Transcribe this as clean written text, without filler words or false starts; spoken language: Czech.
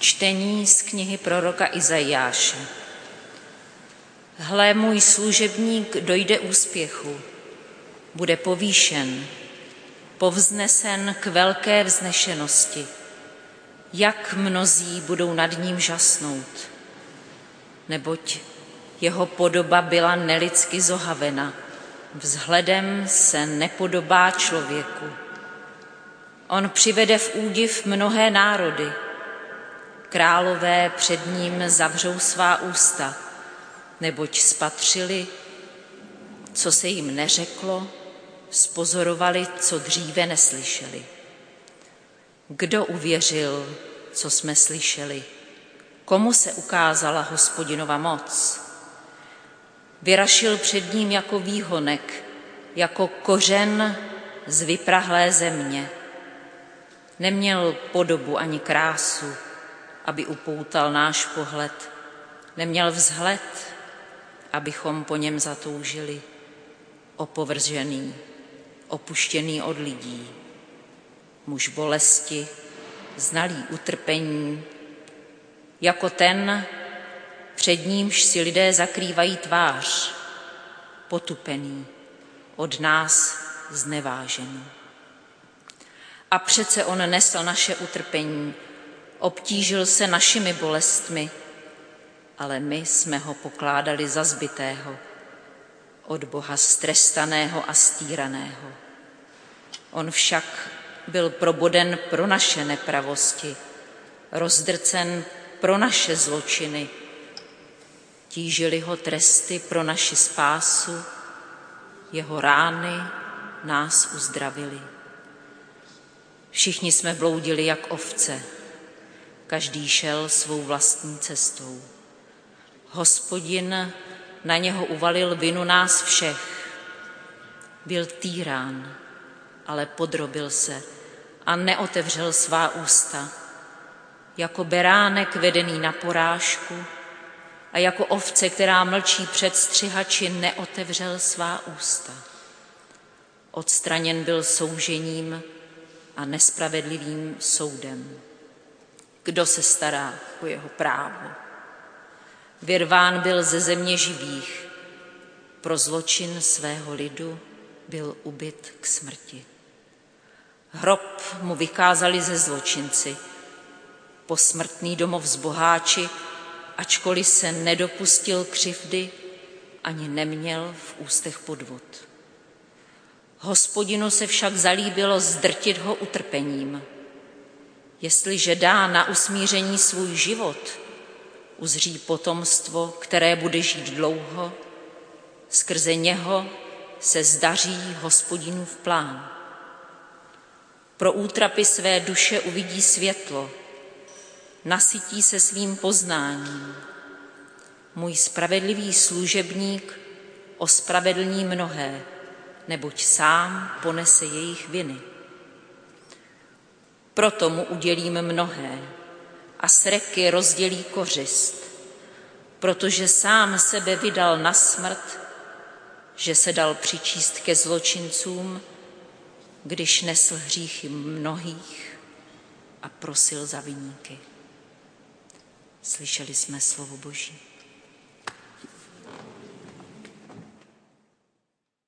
Čtení z knihy proroka Izajáše. Hle, můj služebník dojde úspěchu, bude povýšen, povznesen k velké vznešenosti. Jak mnozí budou nad ním žasnout, neboť jeho podoba byla nelidsky zohavena, vzhledem se nepodobá člověku. On přivede v údiv mnohé národy, králové před ním zavřou svá ústa, neboť spatřili, co se jim neřeklo, spozorovali, co dříve neslyšeli. Kdo uvěřil, co jsme slyšeli? Komu se ukázala Hospodinova moc? Vyrašil před ním jako výhonek, jako kořen z vyprahlé země. Neměl podobu ani krásu, aby upoutal náš pohled. Neměl vzhled, abychom po něm zatoužili. Opovržený, opuštěný od lidí, muž bolesti, znalý utrpení, jako ten, před nímž si lidé zakrývají tvář, potupený, od nás znevážený. A přece on nesl naše utrpení, obtížil se našimi bolestmi, ale my jsme ho pokládali za zbitého, od Boha strestaného a stýraného. On však byl proboden pro naše nepravosti, rozdrcen pro naše zločiny. Tížily ho tresty pro naši spásu, jeho rány nás uzdravily. Všichni jsme bloudili jak ovce, každý šel svou vlastní cestou. Hospodin na něho uvalil vinu nás všech. Byl týrán, ale podrobil se a neotevřel svá ústa. Jako beránek vedený na porážku a jako ovce, která mlčí před střihači, neotevřel svá ústa. Odstraněn byl soužením a nespravedlivým soudem. Kdo se stará o jeho právo? Vyrván byl ze země živých, pro zločin svého lidu byl ubyt k smrti. Hrob mu vykázali ze zločinci, posmrtný domov z boháči, ačkoliv se nedopustil křivdy, ani neměl v ústech podvod. Hospodinu se však zalíbilo zdrtit ho utrpením. Jestliže dá na usmíření svůj život, uzří potomstvo, které bude žít dlouho, skrze něho se zdaří Hospodinův plán. Pro útrapy své duše uvidí světlo, nasytí se svým poznáním. Můj spravedlivý služebník ospravedlní mnohé, neboť sám ponese jejich viny. Proto mu udělím mnohé a s reky rozdělí kořist, protože sám sebe vydal na smrt, že se dal přičíst ke zločincům, když nesl hříchy mnohých a prosil za viníky. Slyšeli jsme slovo Boží.